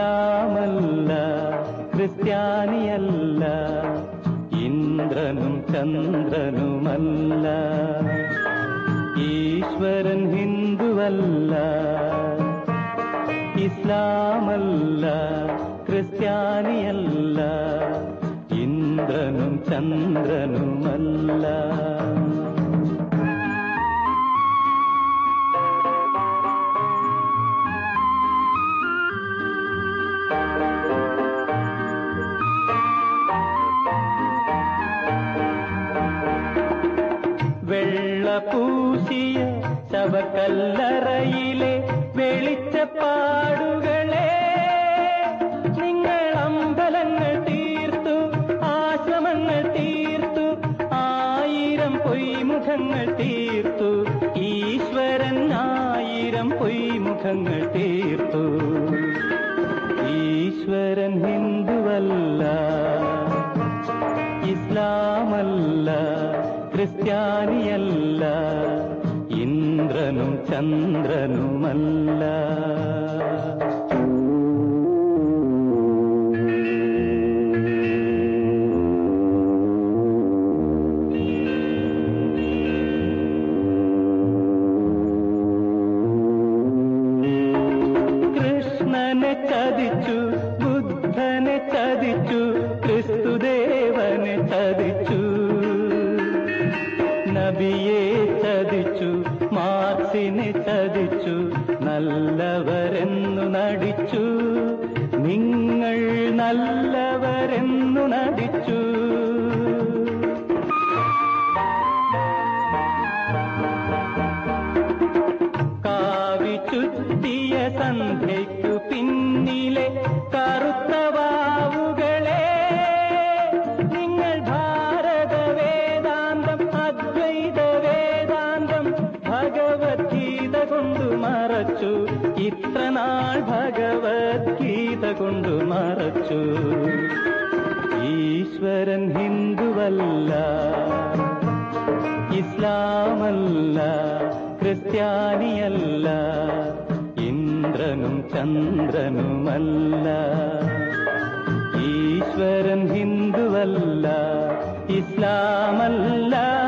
ഇസ്ലാമല്ല, ക്രിസ്ത്യാനിയല്ല, ഇന്ദ്രനും ചന്ദ്രനുമല്ല. ഈശ്വരൻ ഹിന്ദുവല്ല. ഇസ്ലാമല്ല, ക്രിസ്ത്യാനിയല്ല, ഇന്ദ്രനും ചന്ദ്രനുമല്ല. വെള്ളപൂശിയ ശവക്കല്ലറയിലെ വെളിച്ചപ്പാടുകളെ നിങ്ങൾ അമ്പലങ്ങൾ തീർത്തു, ആശ്രമങ്ങൾ തീർത്തു, 1000 പൊയ്മുഖങ്ങൾ തീർത്തു. ഈശ്വരൻ 1000 പൊയ്മുഖങ്ങൾ തീർത്തു. ഈശ്വരൻ ഹിന്ദുവല്ല, ഇസ്ലാമല്ല, ക്രിസ്ത്യാനിയല്ല, ഇന്ദ്രനും ചന്ദ്രനുമല്ല. കൃഷ്ണനെ ചതിച്ചു, ബുദ്ധനെ ചതിച്ചു, ക്രിസ്തുദേവനെ ചതിച്ചു, നബിയെ ചതിച്ചു, മാർക്സിനെ ചതിച്ചു, നല്ലവരെന്നു നടിച്ചു. നിങ്ങൾ നല്ലവരെന്നു നടിച്ചു. കാവി ചുറ്റിയ സന്ധ്യയ്ക്കു പിന്നിലെ കറുത്ത വാവുകളെ നിങ്ങൾ ഭാരത വേദാന്തം, അദ്വൈത വേദാന്തം, ഭഗവത്ഗീത കൊണ്ടു മറച്ചു. ഇത്ര നാൾ ഭഗവത്ഗീത കൊണ്ടു മറച്ചു. ഈശ്വരൻ ഹിന്ദുവല്ല, ഇസ്ലാമല്ല, ക്രിസ്ത്യാനിയല്ല, ഇന്ദ്രനും ചന്ദ്രനുമല്ല. ഈശ്വരൻ ഹിന്ദുവല്ല, ഇസ്ലാമല്ല,